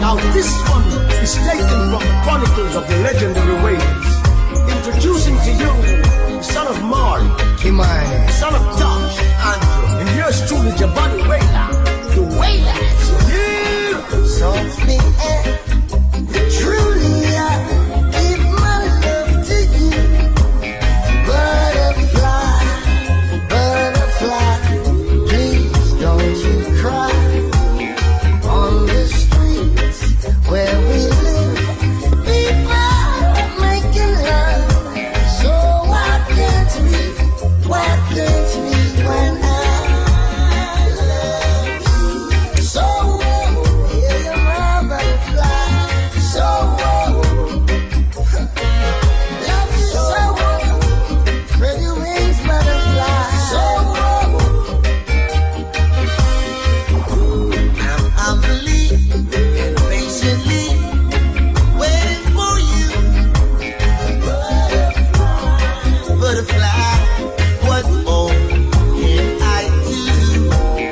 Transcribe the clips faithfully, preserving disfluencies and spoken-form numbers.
Now this one is taken from the chronicles of the legendary ways. Introducing to you the son of Marley, Kimani, son of Tosh, Andrew, and yours truly, Jabani Wailer, the Wailers. Yeah. softly and truly I give my love to you. Butterfly, butterfly, please don't you cry. On the streets where we live, people making love. So why can't we, why can't we when I love you? So yeah, you're my butterfly. So love you so, pretty wings butterfly. So I'm humbly and patiently waiting for you. Butterfly, butterfly, what more can I do?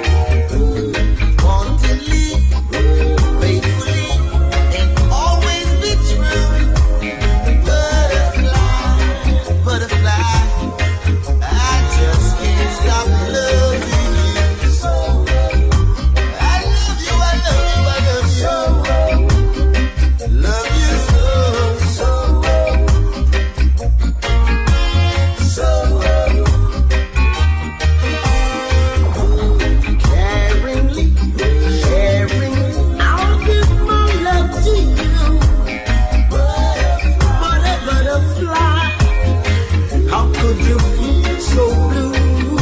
Wantonly, faithfully, and always be true. Butterfly, butterfly, I just can't stop loving you. So I love you, I love you, I love you. Love you so, so, so. Caringly, sharingly, I'll give my love to you. Butterfly, butterfly, how could you feel so blue?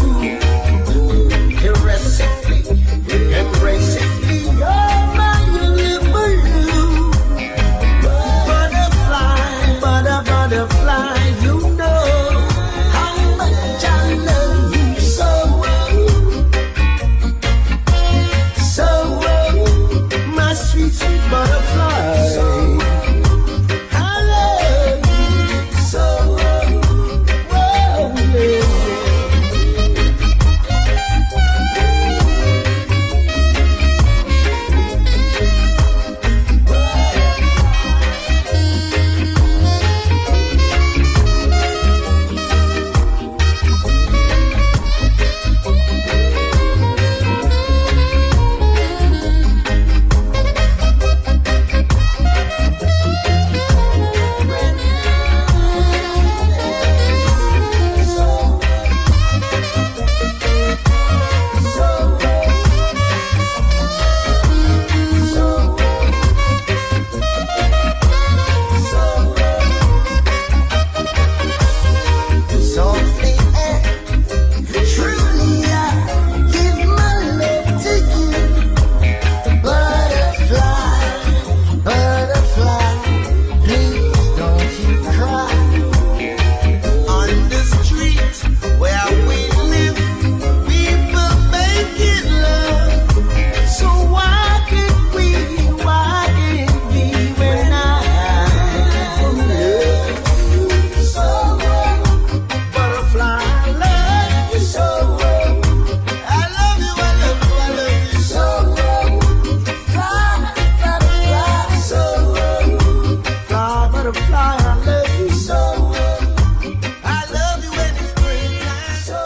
Caressingly, embracingly, you're my Lulu. Butterfly, butter, butterfly, you know how much I love you so. So, my sweet, sweet butterfly. I love you so. Whoa, yeah. Softly and truly I give my love to you. Butterfly, butterfly, please don't you cry. On the street where we live, people making love. So why can't we, why can't we when I love you so? Butterfly, I love you so. I love you, I love you, I love you so. Fly, butterfly, so. Fly, butterfly, I love you so. I love you when it's springtime. So,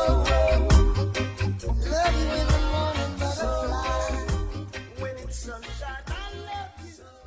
love you in the morning, butterfly. When it's sunshine, I love you.